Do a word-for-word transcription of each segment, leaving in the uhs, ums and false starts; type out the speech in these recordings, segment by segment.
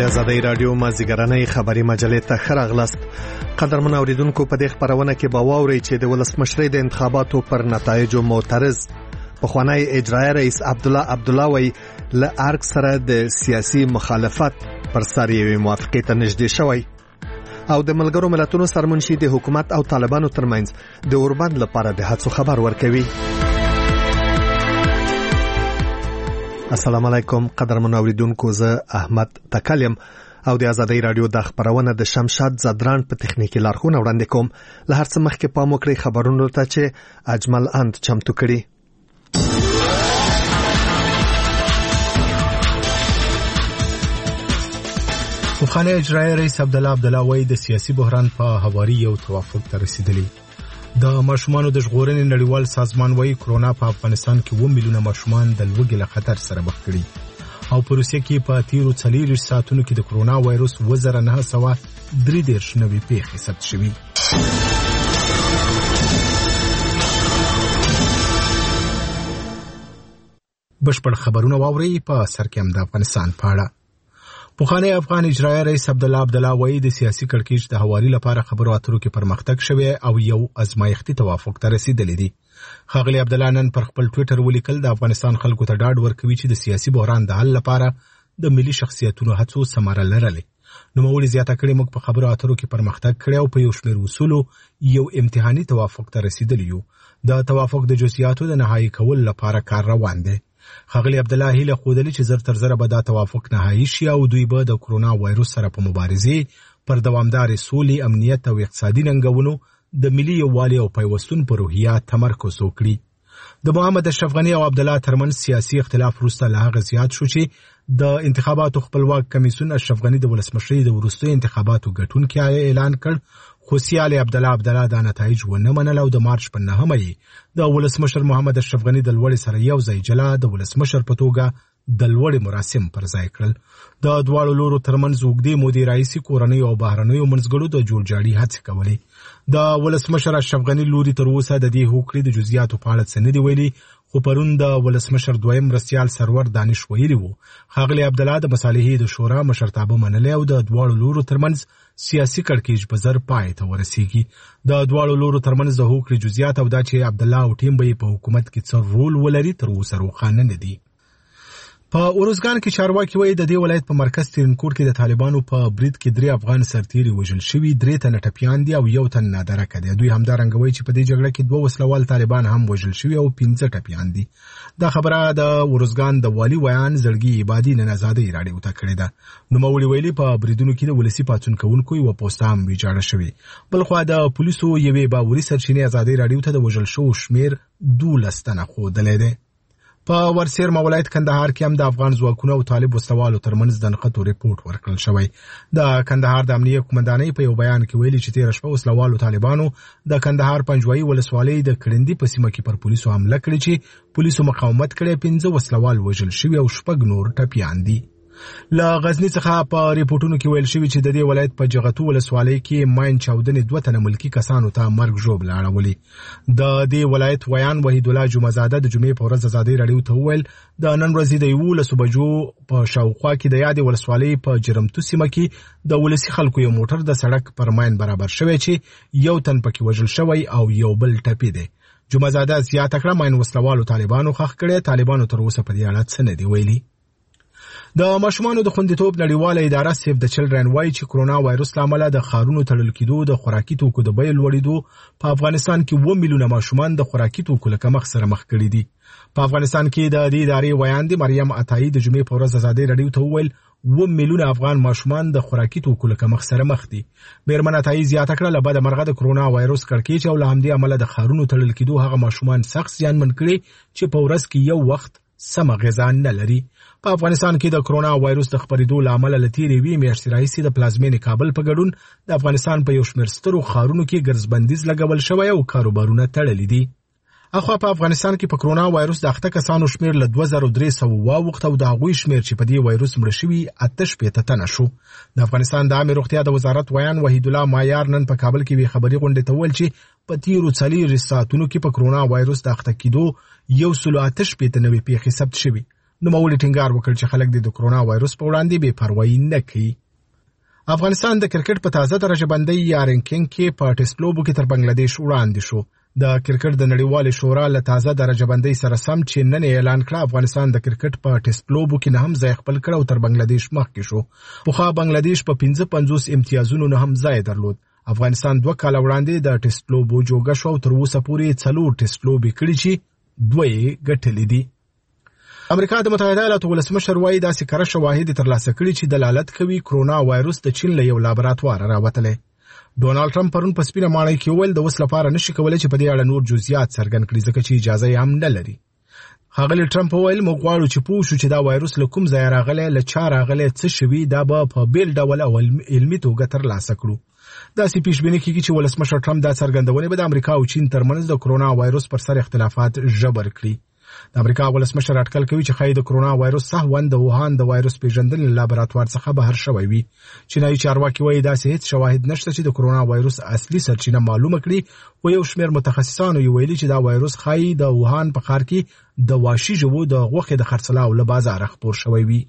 آزادۍ رادیو مازیګرنۍ خبري مجلې ته ښه راغلاست. قدرمن اوریدونکو، په دې خبرونه کې به واورئ چې د ولسمشرۍ د انتخاباتو پر نتایجو معترض پخوانی اجرایي رئیس عبدالله عبدالله وی له ارګ سره د سیاسي مخالفت پر سر یوې موافقې ته نږدې شوی، او د ملګرو ملتونو سرمنشي د حکومت او طالبانو ترمنځ د اوربند لپاره د هڅو خبر ورکوي. السلام علیکم قدرمن اوریدونکو، زه احمد تکلم او د آزادۍ رادیو د خبرونه د شمشاد زدران په تخنیکی لارښوونه وړاندې کوم. له هر څه مخکې پام وکړئ خبرونو ته چې اجمل اند چمتو کړي. پخوانی اجرایي رئیس عبدالله عبدالله وایي د سیاسي بحران په هواري یو توافق ته رسیدلی. د ماشومانو د ژغورنې نړیوال سازمان وایي کرونا په افغانستان کې اووه میلیونه ماشومان د لوږې له خطر سره مخ کړي، او په روسیه کې په تیرو څلوېښتو ساعتونو کې د کرونا وایرس اووه زره نهه سوه درې دېرش نوې پیښې ثبت شوي. بشپړ خبرونه واورئ. په سر کې هم د افغانستان په اړه پخوانی افغان اجرایي رئیس عبدالله عبدالله وایي د سیاسي کړکېچ د هواري لپاره خبرو اترو کې پرمختګ شوی او یو ازمایښتي توافق ته رسیدلی دی. ښاغلی عبدالله نن پر خپل ټویټر ولیکل د افغانستان خلکو ته ډاډ ورکوي چې د سیاسي بحران د حل لپاره د ملي شخصیتونو هڅو ثمره لرلې. نوموړي زیاته کړې موږ په خبرو اترو کې پرمختګ کړی او په یو شمېر اصولو یو امتحاني توافق ته رسیدلی یو. د توافق د جزئیاتو د نهایي کولو لپاره کار روان دی. ښاغلی عبدالله هیله ښودلې چې زر تر زره به دا توافق نهایي شي او دوی به د کرونا وایرس سره په مبارزې پر دوامدارې سولې، امنیت او اقتصادي ننګونو د ملي یووالي او پیوستون پر روحیه تمرکز وکړي. د محمد اشرف غني او عبدالله ترمنځ سیاسي اختلاف وروسته له هغه زیات شو چې د انتخاباتو خپلواک کمیسیون اشرف غني د ولسمشرۍ د وروستیو انتخاباتو ګټونکي اعلان کړ، خو سیالي عبدالله عبدالله دا نتایج ونه منل او د مارچ په نهمه یې د ولسمشر محمد اشرف غني د لوړې سره یو ځای جلا د ولسمشر په توګه د لوړې مراسم پر ځای کړل. د دواړو لورو ترمنځ اوږدې مودې راهیسې کورنیو او بهرنیو منځګړو د جوړجاړي هڅې کولې. د ولسمشر اشرف غني لوري تر اوسه د دې هوکړې د جزئیاتو په اړه څه نه دي ویلي، خو پرون د ولسمشر دویم مرستیال سرور دانش ویلي وو ښاغلی عبدالله د مصالحې د شورا مشرتابه منلې او د دواړو لورو ترمنځ سیاسي کړکېچ به زر پای ته ورسیږي. د دواړو لورو ترمنځ د هوکړې جزئیات او دا چې عبدالله او ټیم به په حکومت کې څه رول ولري تر اوسه روښانه نه دي. په اروزګان کې چارواکي وایي د دې ولایت په مرکز ترینکوټ کې د طالبانو په برید کې درې افغان سرتیري وژل شوي، درې تنه ټپیان دي او یو تن نادرکه دی. دوی همدارنګه وایي چې په دې جګړه کې دوه وسلوال طالبان هم وژل شوي او پنځه ټپیان دي. دا خبره د اروزګان د والي ویان زړګي عبادي نن آزادۍ راډیو ته کړې ده. نوموړي ویلي په بریدونو کې د ولسي پاڅون کوونکو یوه پوسته هم ویجاړه شوې. بلخوا د پولیسو یوې باوري سرچینې آزادۍ راډیو ته د وژل شوو شمېر دولس تنه ښودلی دی. په ورسیرما ولایت کندهار کې هم د افغان ځواکونو او طالب وسلوالو ترمنځ د نښتو ریپورټ ورکړل شوی. د کندهار د امنیه قومندانۍ په یو بیان کې ویلي چې تېره شپه وسلوالو طالبانو د کندهار پنجوایي ولسوالۍ د کړندي په سیمه کې پر پولیسو حمله کړې چې پولیسو مقاومت کړی، پنځه وسلوال وژل شوي او شپږ نور ټپیان دي. له غزني څخه په ریپورټونو کې ویل شوي چې د دې ولایت په جغتو ولسوالۍ کې ماین چاودنې دوه تنه ملکي کسانو ته مرګ ژوبله اړولې. د دې ولایت ویان وحید الله جمعزاده د جمعې په ورځ آزادۍ راډیو ته وویل د نن ورځې د یولسو بجو په شاوخوا کې د یادې ولسوالۍ په جرمتو سیمه کې د ولسي خلکو یو موټر د سړک پر ماین برابر شوی چې یو تن پکې وژل شوی او یو بل ټپي دی. جمعزاده زیاته کړه ماین وسلوالو طالبانو ښخ کړی، طالبانو تر اوسه په دې اړه څه نه دي ویلي. د ماشومانو د خوندیتوب نړیواله اداره سیف د چلډرن وایي چې کرونا وایرس له امله د ښارونو تړل کېدو، د خوراکي توکو د بیې لوړېدو په افغانستان کې اووه میلیونه ماشومان د خوراکي توکو له کمښت سره مخ کړي دي. په افغانستان کې د دې ادارې ویاندې مریم عطایي د جمعې په ورځ آزادۍ راډیو ته وویل اووه میلیونه افغان ماشومان د خوراکي توکو له کمښت سره مخ دي. میرمن عطایي زیاته کړه له بده مرغه د کرونا وایرس کړکېچ او له همدې امله د ښارونو تړل کېدو هغه ماشومان سخت زیانمن کړي چې په ورځ کې یو وخت سمه غذا نه لري. په افغانستان کې د کرونا وایرس د خپرېدو له امله له تېرې یوې میاشتې راهیسې د پلازمینې کابل په ګډون د افغانستان په یو شمېر سترو ښارونو کې ګرځبندیز لګول شوی او کاروبارونه تړلي دي. اخوا په افغانستان کې په کرونا وایرس د اخته کسانو شمېر له دوه زره درې سوه واوښت او د هغوی شمېر چې په دې وایرس مړه شوي اته شپېته تنه شو. د افغانستان د عامې روغتیا د وزارت ویان وحید الله مایار نن په کابل کې یوې خبري غونډې ته وویل چې په تیرو څلېرویشت ساعتونو کې په کرونا وایرس د اخته کېدو یو سلو اته شپېته نوې پیښې ثبت شوي. نوموړي ټینګار وکړ چې خلک د کرونا وایروس په وړاندې بې پروايي نه کوي. افغانستان د کرکټ په تازه درجه بندۍ یا رینکینګ کې په ټیسټ لوبو کې تر بنگلاديش وړاندې شو. د کرکټ د نړیوال شورا له تازه درجه بندۍ سره سم چې نن اعلان کړ افغانستان د کرکټ په ټیسټ لوبو کې نه هم ځای خپل کړ او تر بنگلاديش مخکې شو. پخوا بنگلاديش په پنځه پنځوس امتیازونو نه هم ځای درلود. افغانستان دوه کال وړاندې د ټیسټ لوبو جوګه شو او تر اوسه پورې څلور ټیسټ لوبې کړې چې دوه یې ګټلې دي. امریکا د متحده ایالاتو ولسمشر وايي داسې کره شواهد ترلاسه کړي چې دلالت کوي کرونا وایروس د چین له یو لابراتوار راوتلی. ډونالد ټرمپ پرون په سپینه ماڼۍ کې وویل د اوس لپاره نشي کولی چې په دې اړه نور جزئیات څرګند کړي ځکه چې اجازه یې هم نه لري. ښاغلي ټرمپ وویل موږ غواړو چې پوه شو چې دا وایروس له کوم ځایه راغلی، له چا راغلی، څه شوي، دا به په بیل ډول او علمي توګه ترلاسه کړو. داسې پیشبیني کېږي چې ولسمشر ټرمپ دا څرګندونې به د امریکا او چین ترمنځ د کرونا وایروس پر سر اختلافات ژبر کړي. د امریکا ولسمشر اټکل کوي چې ښایي د کرونا وایروس سهوا د ووهان د وایروس پیژندنې لابراتوار څخه بهر شوی وي. چینایي چارواکي وایي داسې هیڅ شواهد نشته چې د کرونا وایروس اصلي سرچینه معلومه کړي، خو یو شمېر متخصصانو یې ویلي چې دا وایروس ښایي د ووهان په ښار کې د وحشي ژوو د غوښې د خرڅلاو له بازاره خپور شوی وي.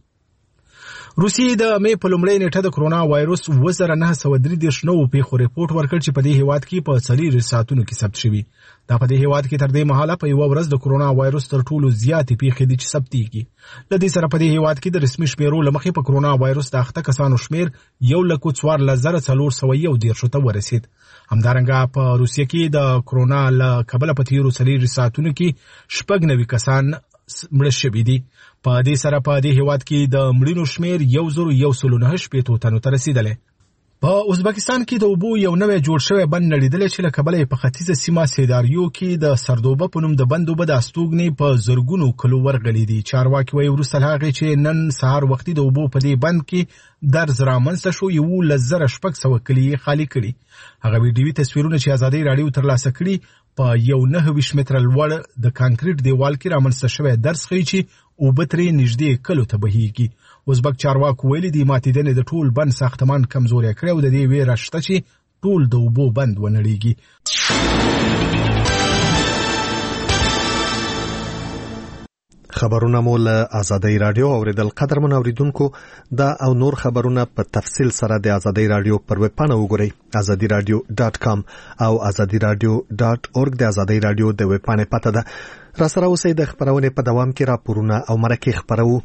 روسیې د مې په لومړۍ نیټه د کرونا وایروس اووه زره نهه سوه درې دېرش نوو پیښو ریپورټ ورکړ چې په دې هیواد کې په څلېرویشت ساعتونو کې ثبت شوي. دا په دې هیواد کې تر دې مهاله په یوه ورځ د کرونا وایروس تر ټولو زیاتې پیښې دي چې ثبتېږي. له دې سره په دې هیواد کې د رسمي شمېرو له مخې په کرونا وایروس د اخته کسانو شمېر یو لک څوارلس زره څلور سوه یو دېرشو ته ورسېد. همدارنګه په روسیه کې د کرونا له کبله په تېرو څلېرویشت ساعتونو کې شپږ نوي کسان مړه شوي دي. په دې سره په دې هیواد کې د مړینو شمېر یو زر یو سل نهه شپېتو تنو ته رسېدلی. په ازبکستان کې د اوبو یو نوی جوړ شوی بند نړېدلی چې له کبله یې په ختیځه سیمه سیداریو کې د سردوبه په نوم د بند اوبه د استوګنې په زرګونو کلو ورغلي دي. چارواکي وایي وروسته له هغې چې نن سهار وختي د اوبو په دې بند کې درز رامنځته شو یولس زره شپږ سوه کلي یې خالي کړي. هغه ویډیوي تصویرونه چې ازادۍ راډیو ترلاسه کړي په یو نهه ویشت متره لوړ د کانکریټ دیوال کې رامنځته شوی درز ښیي چې اوبه ترې نږدې کلو ته بهیږي. ازبک چارواکو ویلي دي ماتېدنې د ټول بند ساختمان کمزوری کړی او د دې ویره شته چې ټول د اوبو بند ونړېږي. خبرونه مو له ازادۍ راډیو اوریدل. قدرمن اوریدونکو دا او نور خبرونه په تفصیل سره د ازادۍ راډیو پر ویب پاڼه وګورئ ازادي راډیو ډاټ کام او ازادي راډیو ډاټ اورګ. د ازادۍ راډیو د ویب پاڼې پته ده. را سره اوسئ. د خبرونې په دوام کې راپورونه او مرکې خبرو.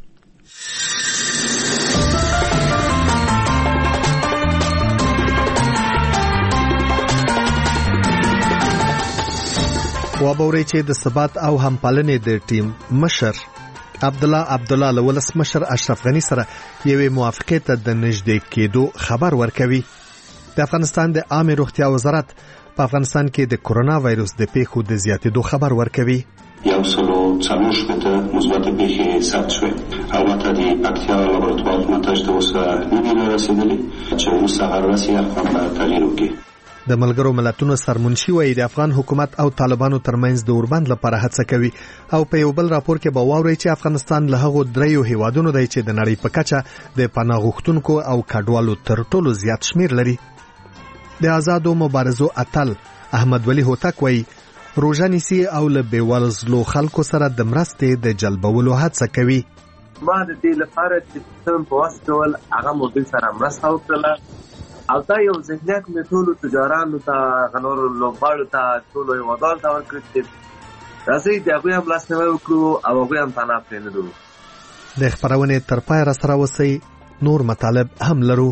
وابوري چې د ثبات او همپالنې د ټیم مشر عبدالله عبدالله له ولسمشر اشرف غني سره یوې موافقې ته د نږدې کېدو خبر ورکوي. د افغانستان د عامه روغتیا وزارت په افغانستان کې د کرونا وایروس د پیښو د زیاتېدو خبر ورکوي. یو سلو څلور شپېته مثبت پیښې ثبت شوې. البته د پکتیا لابراتوار نتایج ته اوسه نه دي رسېدلي چې وروسته هر ورځ یې افغان تغییر وکړي. د ملګرو ملتونو سرمنشي وایي د افغان حکومت او طالبانو ترمنځ د اوربند لپاره هڅه کوي او په یو بل راپور کې به واوري چې افغانستان له هغو دریو هیوادونو دی چې د نړۍ په کچه د پناه غوښتونکو او کډوالو تر ټولو زیات شمیر لري. د آزادو مبارزو اتل احمد ولی هوتک وایي روژه نیسي او له بېوزلو خلکو سره د مرستې د جلبولو هڅه کوي. ما د دې لپاره چې څنګه په واسطه ډول هغه موږ سره مرسته وکړله او دا یو ذهنیت مې ټولو تجارانو ته غنورو لوبغاړو ته ټولو هیوادوالو ته ورکړ چې راځئ د هغوی هم لاسنیوی وکړو او هغوی هم پناه پرېنږدو. د خپرونې تر پایه راسره اوسئ. نور مطالب هم لرو.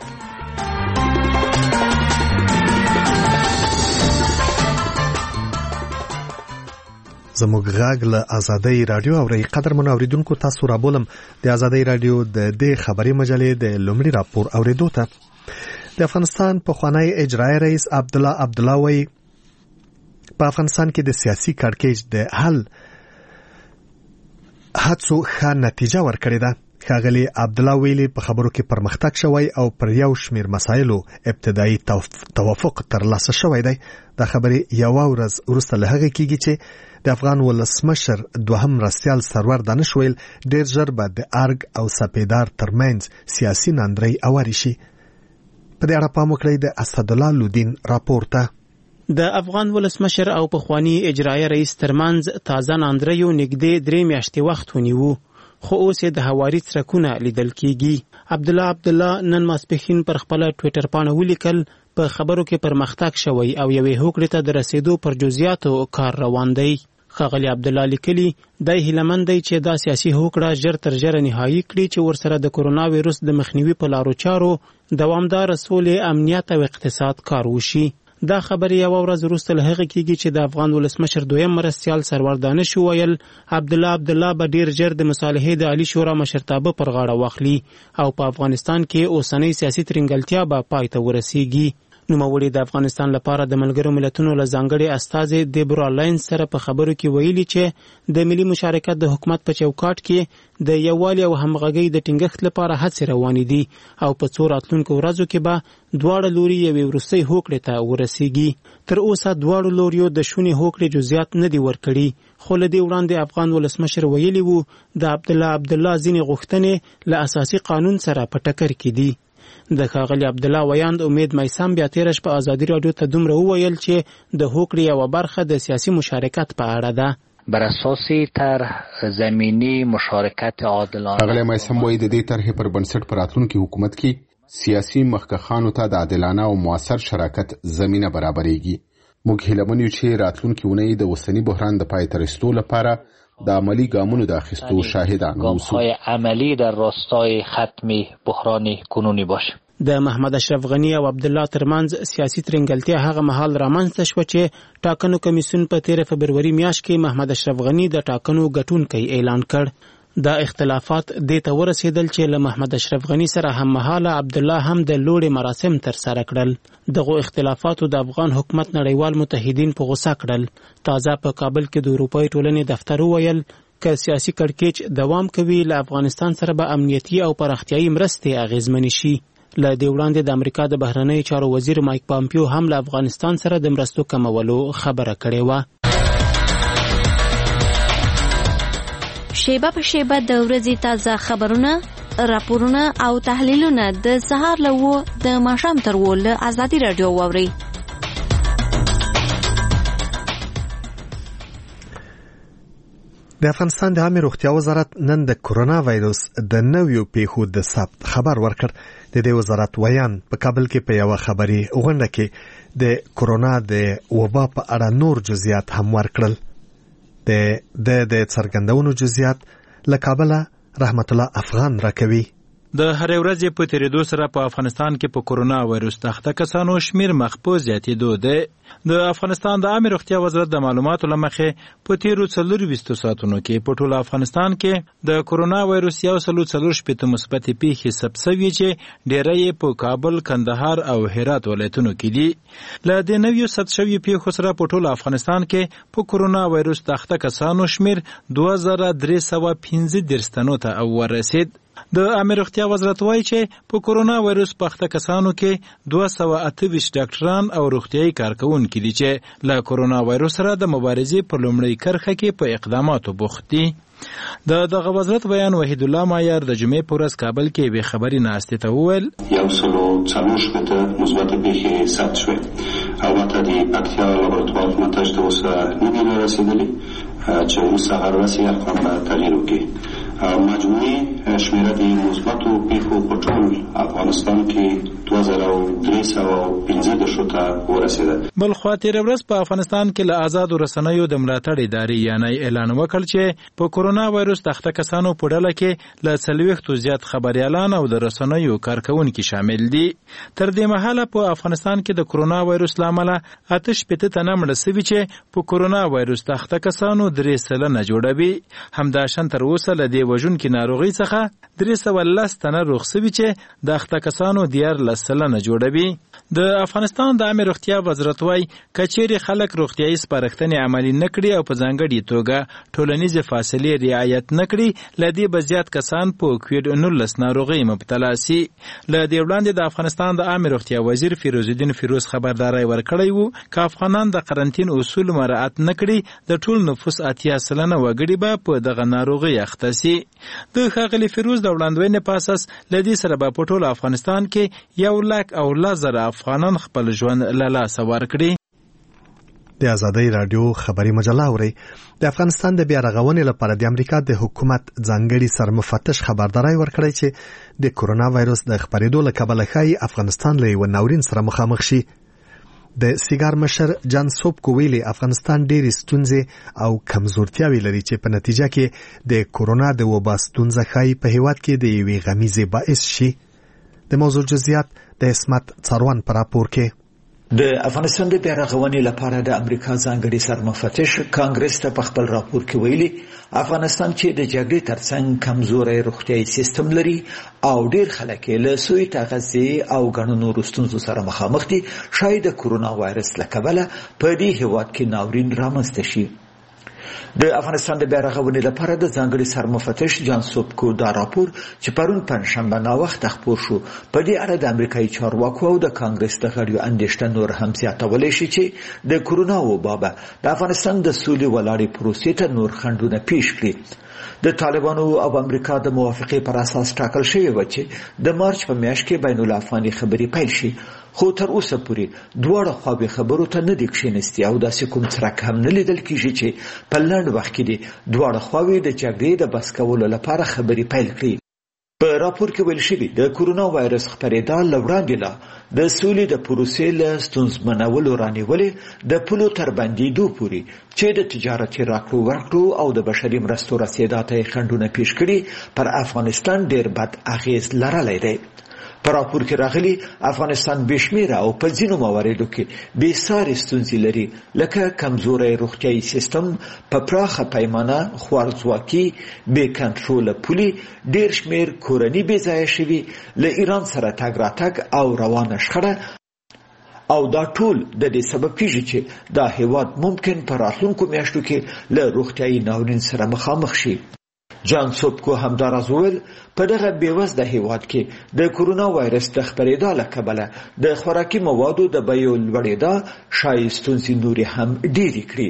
زموږ غږ له ازادۍ راډیو اورئ. قدرمن اوریدونکو تاسو رابولم د ازادۍ راډیو د دې خبري مجلې د لومړي راپور اوریدو ته. د افغانستان پخوانی اجرایي رئیس عبدالله عبدالله وایي په افغانستان کې د سیاسي کړکېچ د حل هڅو ښه نتیجه ورکړې ده. ښاغلي عبدالله ویلي په خبرو کې پرمختګ شوی او پر یو شمېر مسایلو ابتدایي توافق ترلاسه شوی دی. دا خبرې یوه ورځ وروسته له هغې کېږي چې د افغان ولسمشر دوهم مرستیال سرور دانش ویل ډېر ژر به د ارګ او سپېدار ترمنځ سیاسي ناندرۍ اوارې شي. په دې اړه پام وکړئ د اسدالله لودین راپور ته. د افغان ولسمشر او پخوانی اجرایي رئیس ترمنځ تازه ناندریو نږدې درې میاشتې وخت ونیو. خو اوس د هواري څرکونه لیدل کیږي. عبد الله عبد الله نن ماسپښین پر خپل ټوئیټر باندې ولیکل په خبرو کې پرمختګ شوی او یوې هوکړې ته د رسیدو پر جزئیاتو کار روان دی. ښاغلي عبد الله لیکلي دی هیلهمند دی چې دا سیاسي هوکړه ژر تر ژره نهایي کړي چې ورسره د کرونا وایرس د مخنیوي په لارو چارو دوامدار سولې، امنیت او اقتصاد کار وشي. دا خبرې یو ورځ وروسته له هغه کېږي چې د افغان ولسمشر دویم مرستیال سرور دانش وویل عبد الله عبد الله به ډیر ژر د مصالحې د عالی شورا مشرتابه پر غاړه واخلي او په افغانستان کې اوسنۍ سیاسي ترنګلتیا به پای ته ورسیږي. نوموړي د افغانستان لپاره د ملګرو ملتونو له ځانګړي استازي دیبرا لاینز سره په خبرو کې ویلي چې د ملي مشارکت د حکومت په چوکاټ کې د یووالي او همغږۍ د ټینګښت لپاره هڅې روانې دي او په څو راتلونکو ورځو کې به دواړه لوري یوې وروستۍ هوکړې ته ورسیږي. تر اوسه دواړو لوریو د شونې هوکړې جزئیات نه دي ورکړي، خو له دې وړاندې افغان ولسمشر ویلي وو د عبد الله عبد الله ځینې غوښتنې له اساسي قانون سره په ټکر کې دي. د ښاغلي عبد الله ویاند امید میسم بیا تیرش په ازادي راډیو ته دومره وویل چې د هوکړې یوه برخه د سیاسي مشارکت په اړه ده. بر اساس طرح زمینی مشارکت عادلانه. ښاغلی میسم وایي د دې طرحې پر بنسټ په راتلونکي حکومت کې سیاسي مخکښانو ته د عادلانه او موثر شراکت زمینه برابرېږي. موږ هیله من یو چې راتلونکي اونۍ د اوسني بحران د پای ته رسیدو لپاره د عملی ګامونو د اخیستو شاهدان اوسو. ګام‌های عملی در راستای ختم بحران کنونی باشه. د محمد اشرف غنی او عبد الله ترمنځ سیاسي ترنګلتیا هغه مهال رامنځته شو چې ټاکنو کمیسیون په تیر فبروري میاشت کې محمد اشرف غنی د ټاکنو ګټونکی اعلان کړ. دا اختلافات دې ته ورسېدل چې له محمد اشرف غنی سره هم مهاله عبد الله هم د لوړې مراسم تر سره کړل. دغه اختلافاتو د افغان حکومت نړیوال متحدین په غوسه کړل. تازه په کابل کې د اروپای ټولنې دفتر وویل که سیاسي کړکېچ دوام کوي له افغانستان سره به امنیتي او پراختیایي مرستې اغیزمنې شي. له دې وړاندې د امریکا د بهرنیو چارو وزیر مایک پامپیو هم له افغانستان سره د مرستو کمولو خبره کړې وه. شیبه په شیبه د ورځې تازه خبرونه، راپورونه او تحلیلونه د سهار له اوه د ماښام تر اوه له ازادي راډیو واورئ. د افغانستان د عامه روغتیا وزارت نن د کرونا وایرس د نویو پیښو د ثبت خبر ورکړ. د دې وزارت ویان په کابل کې په یو خبري غونډه کې د کرونا د وبا په اړه نور جزئیات هم ورکړل. د د د څرګندونو جزئیات له کابل رحمت الله افغان راکوي. د هر ورځې په تیریدو سره په افغانستان کې په کرونا وایرس اخته کسانو شمیر مخ په زیاتېدو دی. د افغانستان د عامه روغتیا وزارت د معلوماتو له مخې په تیرو څلورویشتو ساعتونو کې په ټول افغانستان کې د کرونا وایرس یو سل څلور شپېته مثبتې پیښې ثبت شوې چې ډېری یې په کابل، کندهار او هرات ولایتونو کې دي. له دې نویو ثبت شویو پیښو سره په ټول افغانستان کې په کرونا وایرس اخته کسانو شمیر دوه زره درې سوه پنځه دېرش تنو ته ورسید. د عامه روغتیا وزارت وایي چې په کرونا وایرس په اخته کسانو کې دوه سوه اته ویشت ډاکټران او روغتیایي کارکوونکي دي چې له کرونا وایرس سره د مبارزې په لومړۍ کرښه کې په اقداماتو بوخت دي. د دغه وزارت بیان وحید الله مایار د جمعې په ورځ کابل کې به خبري ناستې ته وویل یو سل او څلور شپېته مثبت پیښې ثبت شوې. البته د پکتیا لابراتوار نتایج ته اوسه نه دي رسېدلي چې وروسته هر ورځ یې ارقام به تغییر وکړي. مجموعي شمیره د مثبتو پیښو په ټول افغانستان کې دوه زره درې سوه پنځه دېرشو ته ورسېده. بل خوا تېره ورځ په افغانستان کې له آزادو رسنیو د ملاتړ ادارې یانې اعلان وکړ چې په کرونا وایرس اخته کسانو په ډله کې له څلوېښتو زیات خبریالان او د رسنیو کارکوونکي شامل دي. تر دې مهاله په افغانستان کې د کرونا وایرس له امله اته شپېته تنه مړه سوي چې په کرونا وایرس اخته کسانو درې سلنه جوړوي. همداشان تر اوسه له دې وژونکي ناروغۍ څخه درې سوه لس تنه روغ سوي چې د اخته کسانو دیارلس سلنه جوړوي. د افغانستان د عامه روغتیا وزارت وایي که چیرې خلک روغتیایي سپارښتنې عملي نه کړي او په ځانګړې توګه ټولنیزې فاصلې رعایت نه کړي، له دې به زیات کسان په کوویډ نولس ناروغۍ مبتلا سي. له دې وړاندې د افغانستان د عامه روغتیا وزیر فیروز الدین فیروز خبرداری ورکړی وو که افغانان د قرنطین اصول مراعات نه کړي د ټول نفوس اتیا سلنه وګړي به په دغه ناروغۍ اخته سي. د ښاغلي فیروز د وړاندوینې په اساس له دې سره به په ټول افغانستان کې یو لک او لس زره افغانان خپل ژوند له لاسه ورکړي. د ازادۍ رادیو خبري مجله اوري. د افغانستان د بیا رغونې لپاره د امریکا د حکومت ځانګړي سرمفتش خبرداري ورکړی چې د کورونا وایرس د خپرېدو له کبله ښایي افغانستان له یو ناورین سره مخامخ شي. د سیګار مشر جان سوبکو ویلي افغانستان ډېرې ستونزې او کمزورتیاوې لري چې په نتیجه کې د کورونا د وبا ستونزه ښایي په هېواد کې د یوې غمیزې باعث شي. د موضوع جزئیات د اسمت څاروان په راپور کې. د افغانستان د بیا رغونې لپاره د امریکا ځانګړي سرمفتش کانګرس ته په خپل راپور کې ویلي افغانستان چې د جګړې ترڅنګ کمزوري روغتیايي سیستم لري او ډېر خلک له سوی تغذیه او ګڼو نورو ستونزو سره مخامخ دي، شاید د کورونا وایرس له کبله په دې هېواد کې ناورین رامنځته شي. د افغانستان د بیا رغونې لپاره د ځانګړي سرمفتش جان سوبکو دا راپور چې پرون پنځشنبه ناوخته خپور شو په دې اړه د امریکایي چارواکو او د کانګرس د غړیو اندېښنه نور هم زیاتولی شي چې د کورونا وبا به د افغانستان د سولې ولاړې پروسې ته نور خنډونه پیش کړي. د طالبانو او امریکا د موافقې پر اساس ټاکل شوی و چې د مارچ په میاشت کې بین الافغاني خبرې پیل شي، خو تر اوسه پورې دواړه خواوې خبرو ته نه دي کښېنستي او داسې کوم څرک هم نه لیدل کېږي چې په لنډ وخت کې دي دواړه خواوې د جګړې د بس کولو لپاره خبرې پیل کړي. په راپور کې ویل شوي د کورونا وایرس خپرېدا له وړاندې لا د سولې د پروسې له ستونزمنولو رانیولې د پولو تر بندېدو پورې چې د تجارتي راکړو ورکړو او د بشري مرستو رسېدا ته خنډونه پیش کړي پر افغانستان ډېر بد اغېز لرلی دی. په راپور کې راغلي افغانستان بشمیره او په ځینو مواردو کې بې ساري ستونزې لري، لکه کمزوری روغتیايي سیستم، په پراخه پیمانه خوارځواکي، بې کنټروله پولي، ډېر شمېر کورني بې ځایه شوي، له ایران سره تګ راتګ او روانه شخړه، او دا ټول د دې سبب کېږي چې دا هېواد ممکن په راتلونکو میاشتو کې له روغتیايي ناورین سره مخامخ شي. جان سوبکو همداراز وویل په دغه بېوزله هېواد کې د کورونا وایرس د خپرېدا له کبله د خوراکي موادو د بیو لوړېدا ښایي ستونزې نورې هم ډېرې کړي.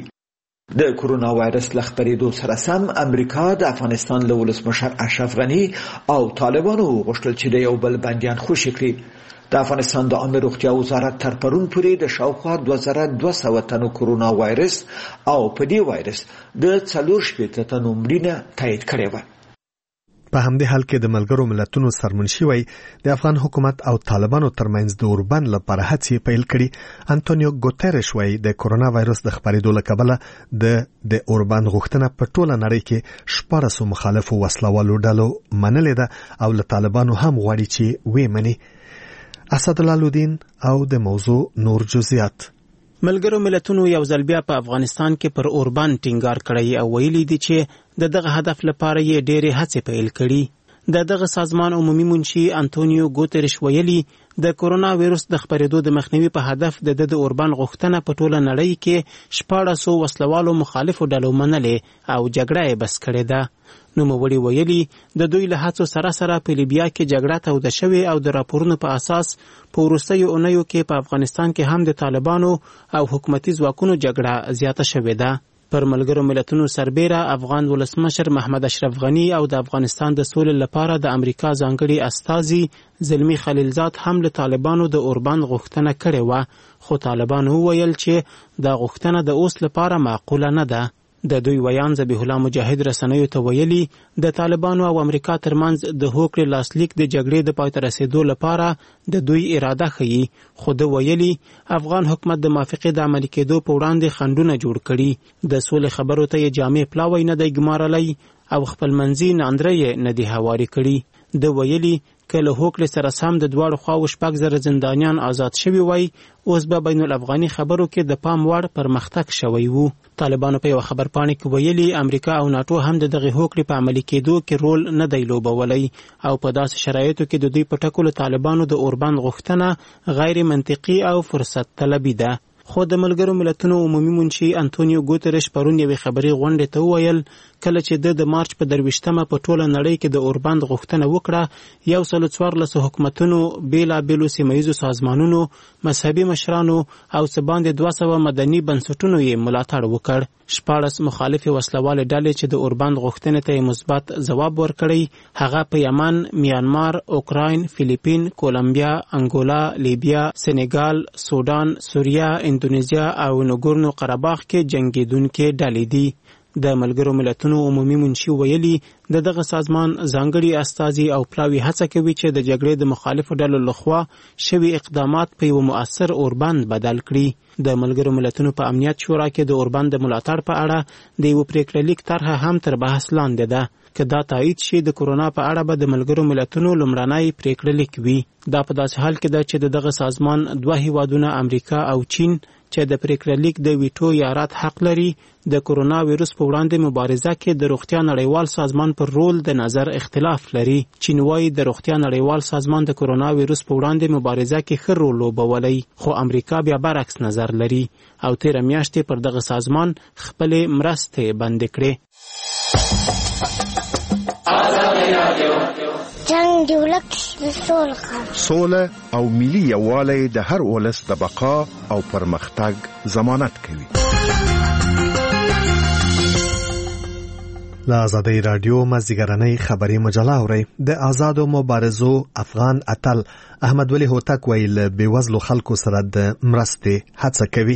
د کورونا وایرس له خپرېدو سره سم امریکا د افغانستان له ولسمشر اشرف غني او طالبانو وغوښتل چې د یو بل بندیان خوشي کړي. د افغانستان د عامه روغتیا وزارت تر پرون پورې د شاوخوا دوه زره دوه سوه تنو کورونا وایرس او په دې وایرس د څلور شپېته تنو مړینه تایید کړې وه. په همدې حال کې د ملګرو ملتونو سرمنشي وای د افغان حکومت او طالبانو ترمنځ د اوربند لپاره هڅې پیل کړي. انټونیو ګوتریش وای د کورونا وایرس د خپرېدو له کبله د د اوربند غوښتنه په ټوله نړۍ کې شپاړسو مخالفو وسلوالو ډلو منلې ده او له طالبانو هم غواړي چې ویې مني. اسدالله لودین او د موضوع نور جزئیات. ملګرو ملتونو یو ځل بیا په افغانستان کې پر اوربند ټینګار کړی او ویلي دي چې د دغه هدف لپاره یې ډېرې هڅې پیل کړي. د دغه سازمان عمومي منشي انټونیو ګوتریش ویلي د کورونا وایرس د خپرېدو د مخنیوي په هدف د د اوربند غوښتنه په ټوله نړۍ کې شپاړسو وسلوالو مخالفو ډلو منلې او جګړه یې بس کړې ده. نوموړي ویلي د دوی له هڅو سره سره په لیبیا کې جګړه توده شوې او د راپورونو په اساس په وروستیو اونیو کې په افغانستان کې هم د طالبانو او حکومتي ځواکونو جګړه زیاته شوې ده. پر ملګرو ملتونو سربیره افغان ولسمشر محمد اشرف غني او د افغانستان د سولې لپاره د امریکا ځانګړي استازي زلمی خلیلزاد هم له طالبانو د اوربند غوښتنه کړې وه، خو طالبانو وویل چې دا غوښتنه د اوس لپاره معقوله نه ده. د دوی ویان ذبیح الله مجاهد رسنیو ته ویلي د طالبانو او امریکا ترمنځ د هوکړې لاسلیک د جګړې د پای ته رسېدو لپاره د دوی اراده ښیي، خو ده ویلي افغان حکومت د موافقې د عملي کېدو په وړاندې خنډونه جوړ کړي. د سولې خبرو ته یې جامع پلاوی نه دی ګمارلی او خپلمنځي ناندرۍ یې نه دي هوارې کړي. ده ویلي که له هوکړې سره سم د دواړو خواوو شپږ زره زندانیان آزاد شوي وای، اوس به بین الافغاني خبرو کې د پام وړ پرمختګ شوی وو. طالبانو په یو خبرپاڼه کې ویلي امریکا او ناتو هم د دغه هوکړې په عملي کېدو کې رول نه دی لوبولی او په داسې شرایطو کې د دوی په ټاکلو طالبانو د اوربند غوښتنه غیر منطقي او فرصت طلبي ده. خو د ملګرو ملتونو عمومي منشي انټونیو ګوتریش پرون یوې خبري غونډې ته وویل کله چې د د مارچ په درویشتمه په ټوله نړۍ کې د اوربند غوښتنه وکړه، یو سل څوارلسو حکومتونو، بېلابېلو سیمه ییزو سازمانونو، مذهبي مشرانو او څه باندې دوه سوه مدني بنسټونو یې ملاتړ وکړ. شپاړس مخالف وسلوال ډلې چې د اوربند غوښتنې ته مثبت ځواب ورکړی هغه په یمن، میانمار، اوکراین، فلیپین، کولمبیا، انګولا، لیبیا، سنگال، سودان، سوریه، اندونیزیا او نګورنو قرهباغ کې جنگیدونکې ډلې دي. د ملګرو ملتونو عمومي منشي ویلي د دغه سازمان ځانګړي استازي او پلاوي هڅه کوي چې د جګړې د مخالفو ډلو لخوا شوي اقدامات په یو مؤثر اوربند بدل کړي. د ملګرو ملتونو په امنیت شورا کې د اوربند د ملاتړ په اړه د یو پریکړلیک طرحه هم تر بحث لاندې ده. که دا تایید شي د کرونا په اړه به د ملګرو ملتونو لومړنی پریکړلیک وي. دا په داسې حال کې ده چې د دغه سازمان دوه هیوادونه امریکا او چین چې د پریکړلیک د ویټو یا رد حق لري د کرونا ویروس په وړاندې مبارزه کې د روغتیا نړیوال سازمان پر رول د نظر اختلاف لري. چین وايي د روغتیا نړیوال سازمان د کرونا ویروس په وړاندې مبارزه کې ښه رول لوبولی، خو امریکا بیا برعکس نظر لري او تیره میاشتې پر دغه سازمان خپلې مرستې بندې کړې. جنگ د ولس سوله او ملي یووالی د هر ولس د بقا او پرمختګ ضمانت کوي. له آزادۍ راډیو مازدیګرنۍ خبري مجله اورئ. د آزادو مبارزو افغان اتل احمد ولی هوتک ویل بېوزلو خلکو سره د مرستې هڅه کوي.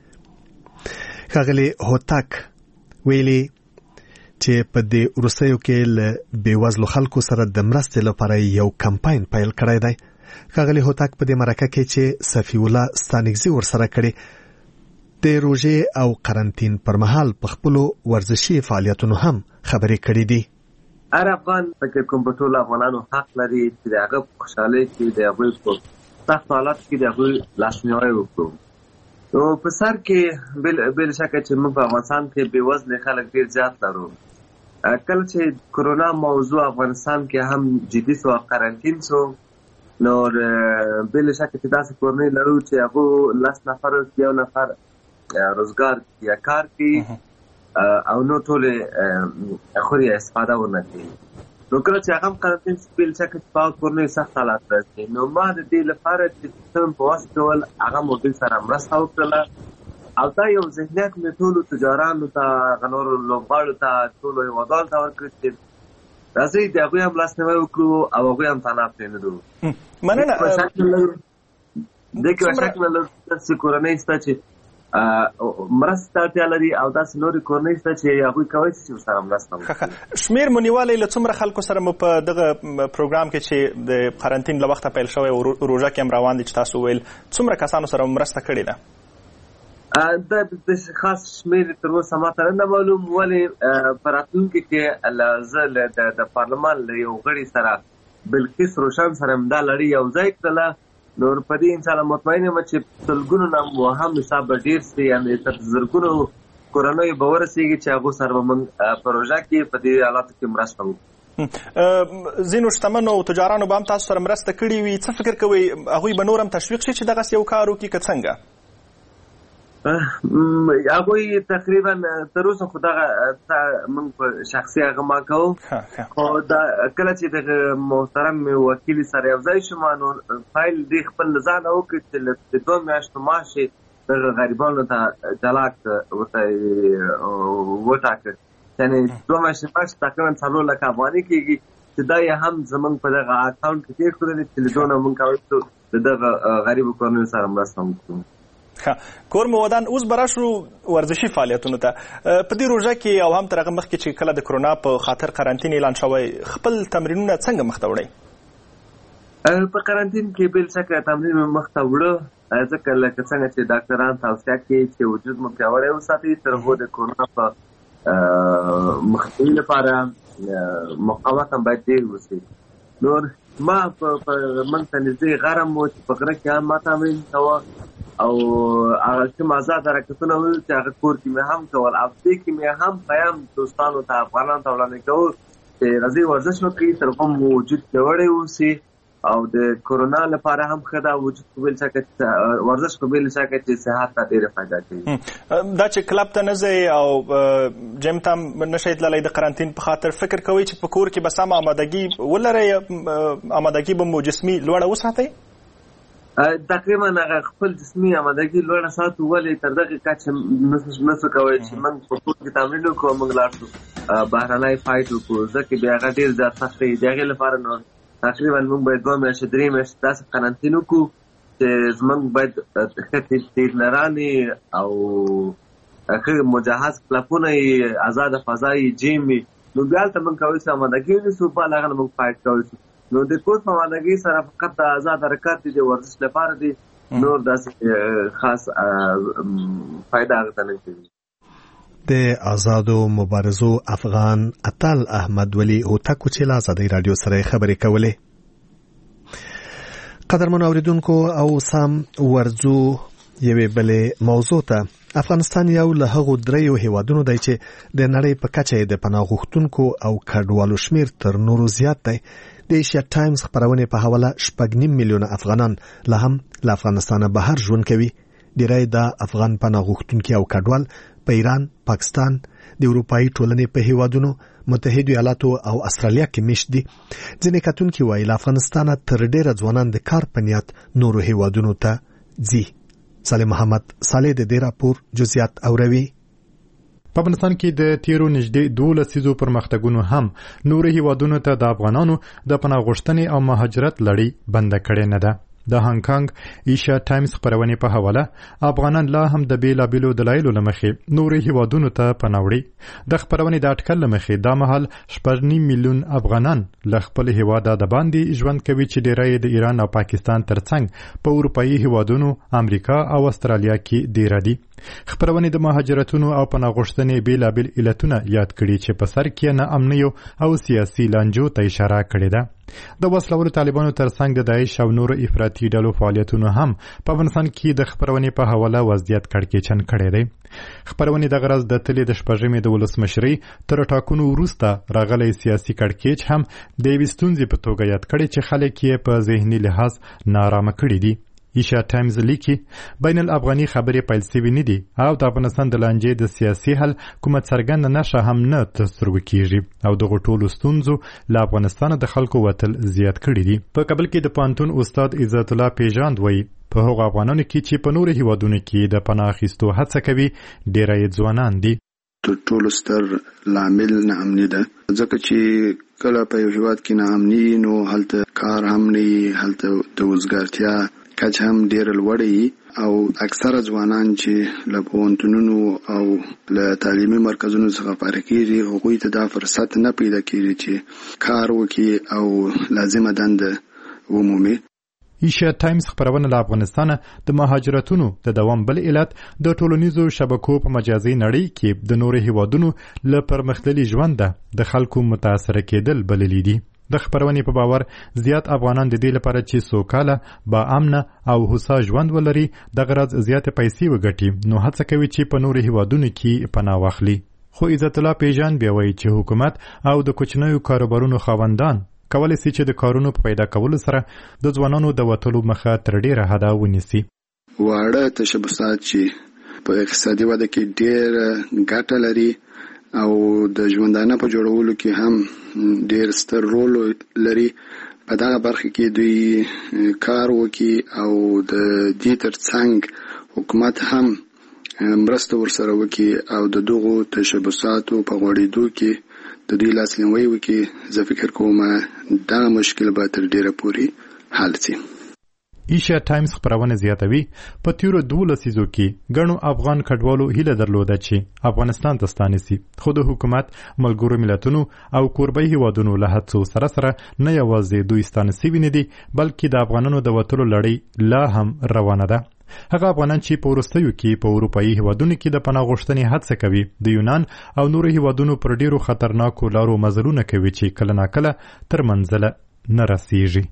ښاغلي هوتک ویلي چې په دې وروستیو کې له بېوزلو خلکو سره د مرستې لپاره یو کمپاین پیل کړی دی. ښاغلي هوتک په دې مرکه کې چې صفي الله ستانکزي ورسره کړي د روژې او قرنطین پر مهال په خپلو ورزشي فعالیتونو هم خبرې کړي دي. هر افغان فکر کوم په ټولو افغانانو حق لري چې د هغه په خوشحالۍ کې د هغوی په سختو حالاتو کې د هغوی لاسنیوی وکړو. نو په سر کې بل شکه چې موږ په افغانستان کې بېوزله خلک ډېر زیات لرو. کله چې کرونا موضوع افغانستان کې هم جدي سو قرنطین سو نو بل شکه چې داسې کورنۍ لرو چې هغه لاس نفر یو نفر روزګار یا کار کوي او نو ټول اخوري استفاده ونه کوي. نو کله چې هغه قرنطین بل شکه چې په کورنۍ سخت حالات راځي نو ما د دې لپاره چې څنګه په واسطه ول هغه موږ سره مرسته وکړه او دا یو ذهنیت مې ټولو تجارانو ته غنورو لوبغاړو ته ټولو هیوادوالو ته ورکړي چې راځئ د هغوی هم لاسنیوی وکړو او هغوی هم تنها پرېنږدو. مننه. دې کې یوه شک نه لرو چې کورنۍ شته چې مرستې ته اړتیا لري او داسې نورې کورنۍ شته چې هغوی کولی شي چې ورسره مرسته وکړي. شمېر مو نیولی له څومره خلکو سره مو په دغه پروګرام کې چې د قرنطین له وخته پیل شوی او روژه کې هم روان دي چې تاسو ویل څومره کسانو سره مرسته کړې ده؟ دا د خاص شمېر تر اوسه ماته نه معلوم، ولې په راتلونکي کې زه د پارلمان له یو غړي سره بلقیس روشن سره هم دا لړۍ یو ځای کړله. نو په دې انشاءالله مطمئن یم چې سلګونو نه هم حساب به ډېر سي، یعنې تر زرګونو کورنیو به ورسېږي چې هغو سره به موږ په روژه کې په دې حالاتو کې مرسته وکړو. ځینو شتمنو تجارانو به هم تاسو سره مرسته کړې وي، څه فکر کوئ هغوی به نور هم تشویق شي چې دغسې یو کار وکړي که څنګه؟ هغوی تقریبا تر اوسه خو دغه موږ په شخصي هغه ما کوو، خو کله چې د محترم وکیل سره یو ځای شوم نو فایل دې خپل له ځانه وکړي چې د دوه میاشتو معاش یې دغه غریبانو ته جلا ورته وټاکه، یعنې دوه میاشتې معاش تقریبا څلور لکه افغانۍ کېږي چې دا یې هم زموږ په دغه اکاونټ کې کېښودلې چې له دونه موږ کولی شو د دغه غریبو کورنیو سره مرسته وکړو. کور مو ودان. اوس به راشو ورزشي فعالیتونو ته. په دې روژه کې او هم تر هغه مخکې چې کله د کرونا په خاطر قرنطین اعلان شوی خپل تمرینونه څنګه مخ ته وړئ؟ په قرنطین کې بل شکه تمرین مې مخ ته وړه، ځکه لکه څنګه چې ډاکټران توصیه کوي چې وجود مو پیاوړی وساتئ تر هغو د کرونا په مخنیوي لپاره مقاومت هم باید ډېر وشي. نور ما په موږ ته نږدې غرم و چې په غره کې هم ما تمرین کوه او هغه کوم آزاد حرکتونه وو چې هغه کور کې مې هم کول او دې کې مې هم پیام دوستانو ته افغانانو ته وړاندې کوو چې راځئ ورزش وکړئ تر هغو مو وجود پیاوړی اوسي او د کرونا لپاره هم ښه ده وجود په بل شکه ورزش په بل شکه چې صحت ته ډېره فایده کوي. دا چې کلب ته نه ځئ او جیم ته هم نه شئ تللی د قرنطین په خاطر فکر کوئ چې په کور کې به سمه آمادګي ولرئ، آمادګي به مو جسمي لوړه وساتئ؟ تقریبا هغه خپل جسمي آمادګي لوړه ساتو ولې تر دغه کچه نسو کولی چې موږ په کور کې تمرین وکړو موږ لاړ شو بهرنی فایټ وکړو ځکه بیا هغه ډېر زیات سخت دی د هغې لپاره نو تقریبا موږ باید دوه میاشتې درې میاشتې داسې قرنطین وکړو چې زموږ باید ښه تیرلرانې او ښه مجهز کلپونه یې آزاده فضا یې جیم وي نو بیا هلته موږ کولی شو آمادګي ونیسو په هغه نه موږ فایټ کولی شو نو د کور په آمادګۍ سره فقط د آزاد حرکات دي د ورزش لپاره دي نور داسې خاص فایده هغه ته نه کوي د آزادو مبارزو افغان اتل احمد ولی هوتکو چې له ازادۍ راډیو سره خبرې کولې. قدرمنو اوریدونکو او سم ورځو یوې بلې موضوع ته افغانستان یو له هغو دریو هیوادونو دی چې د نړۍ په کچه د پناه غوښتونکو او کډوالو شمیر تر نورو زیات دی. د ایشیا ټایمز خبرونې په حواله شپږ نیم میلیونه افغانان لا هم له افغانستانه بهر ژوند کوي. ډیری د افغان پناه غوښتونکي او کډوال په ایران، پاکستان، د اروپایي ټولنې په هیوادونو، متحده ایالاتو او استرالیا کې مشت دي. ځینې کتونکي وایي له افغانستانه تر ډیره ځوانان د کار په نیت نورو هیوادونو ته ځي. صالح محمد صالح د دې راپور جزئیات اوروي. په افغانستان کې د تیرو نږدې دوه لسیزو پرمختګونو هم نورو هیوادونو ته د افغانانو د پناه غوښتنې او مهاجرت لړۍ بنده کړې نه ده. د هانګ کانګ ایشیا ټایمز خبرونې په حواله افغانان لا هم د بیلابیلو دلایلو له مخې نورو هیوادونو ته پناه وړي. د خبرونې د اټکل له مخې دا مهال شپږ نیم میلیون افغانان له خپل هیواده د باندې ژوند کوي چې ډیری د ایران او پاکستان ترڅنګ په اروپایي هیوادونو، امریکا او استرالیا کې ډیر دي. خبرونه د مهاجرتونو او پناه غوښتنې بیلابیل علتونه یاد کړي چې په سر کې نه امنیو او سیاسي لانجو ته اشاره کړې ده. د وسلوالو طالبانو ترڅنګ د داعش او نورو افراطي ډلو فعالیتونو هم په افغانستان کې د خبرونې په حواله وضعیت کړکېچن کړی دی. خبرونې د غرض د تلې د شپږمې د ولسمشرۍ تر ټاکنو وروسته راغلی سیاسي کړکېچ هم د یوې ستونزې په توګه یاد کړی چې خلک یې په ذهني لحاظ نارامه کړي دي. ایشیا ټایمز لیکي بین الافغاني خبرې پیل سوي نه دي او د افغانستان د لانجې د سیاسي حل کومه څرګنده نښه هم نه تر سترګو کیږي او دغو ټولو ستونزو له افغانستانه د خلکو وتل زیات کړي دي. په کابل کې د پوهنتون استاد عزت الله پیژاند وایي په هغو افغانانو کې چې په نورو هیوادونو کې د پناه اخیستو هڅه کوي ډیری ځوانان دي. تر ټولو ستر لامل ناامني ده ځکه چې کله په یو هیواد کې ناامني نو هلته کار هم نه وي، هلته د وزګارتیا کچ هم ډیر لوړی او اکثره ځوانان چې له پوهنتونونو او له تعلیمي مرکزونو څخه فارغ کیږي هغوی ته دا فرصت نه پیدا کیږي چې کار وکړي او لازمه دنده ومومي. ایشیا ټایمز خبرونه له افغانستانه د مهاجرتونو د دوام بل علت د ټولنیزو شبکو په مجازي نړۍ کې د نورو هیوادونو له پرمختللي ژونده د خلکو متاثر کېدل بللی دي. د خبرونې په باور زیات افغانان د دې لپاره چې سوکاله، با امنه او هوسا ژوند ولري د غرض زیات پیسې وګټي نو هڅه کوي چې په نورو هیوادونو کې پناه واخلي. خو عزت الله پیژان بیا وایي چې حکومت او د کوچنیو کاروبارونو خاوندان کولی شي چې د کارونو په پیدا کولو سره د ځوانانو د وتلو مخه تر ډیره حده ونیسي. واړه تشبثات چې په اقتصادي وده کې ډیر ګټه لري او د ژوندانه په جوړولو کې هم ډیر ستر رول لري، په دغه برخه کې دوی کار وکړي او د دې ترڅنګ حکومت هم مرسته ورسره وکړي او د دغو تشبثاتو په غوړېدو کې د دوی لاسنیوی وکړي. زه فکر کوم دغه مشکل به تر ډیره پورې حل شي. ایشیا ټایمز خبرونه زیاتوي په تیرو دوه لسیزو کې ګڼو افغان کډوالو هیله درلوده چې افغانستان ته ستانسي، خو د حکومت، ملګرو ملتونو او کوربي هیوادونو له هڅو سره سره نه یوازې دوی ستانسي نه دي بلکې د افغانانو د وتلو لړۍ لا هم روانه ده. هغه افغانان چې په وروستیو کې په اروپایي هیوادونو کې د پناه غوښتنې هڅه کوي د یونان او نورو هیوادونو پر ډیرو خطرناکو لارو مزلونه کوي چې کله ناکله تر منزله نه رسیږي.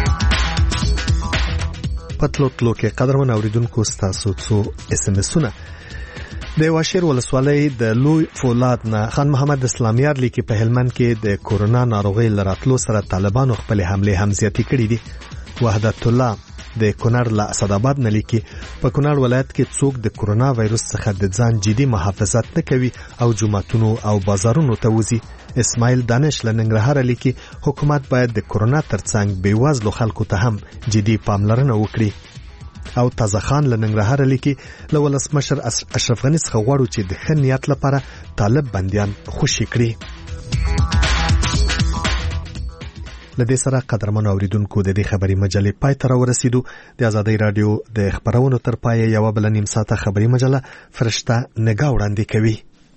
پتلو تلو کې قدرمن اوریدونکو ستاسو څو اس ام اسونه د واشیر ولسوالۍ د لوی فولاد نه خان محمد اسلامیار لیکي په هلمند کې د کورونا ناروغي لراتلو سره طالبانو خپل حمله هم زیاتې کړې دي. وحدت الله د کونړ له اسداباد نه لیکي په کونړ ولایت کې څوک د کورونا وایروس څخه د ځان جدي محافظت نه کوي او جمعتونو او بازارونو ته وځي. اسماعیل دانش له ننګرهار لیکي حکومت باید د کورونا ترڅنګ بیوزلو خلکو ته هم جدي پاملرنه وکړي. او تازه خان له ننګرهار لیکي له ولسمشر اشرف غني څخه غواړو چې د ښه نیت لپاره طالب بندیان خوشي کړي. لدې سره قدرمن اوریدونکو د دې خبري مجلې پای ته ورسېدو. د ازادۍ رادیو د خبرونو تر پای یو بل نیم ساعته خبري مجله فرشته نگاه وړاندې کوي.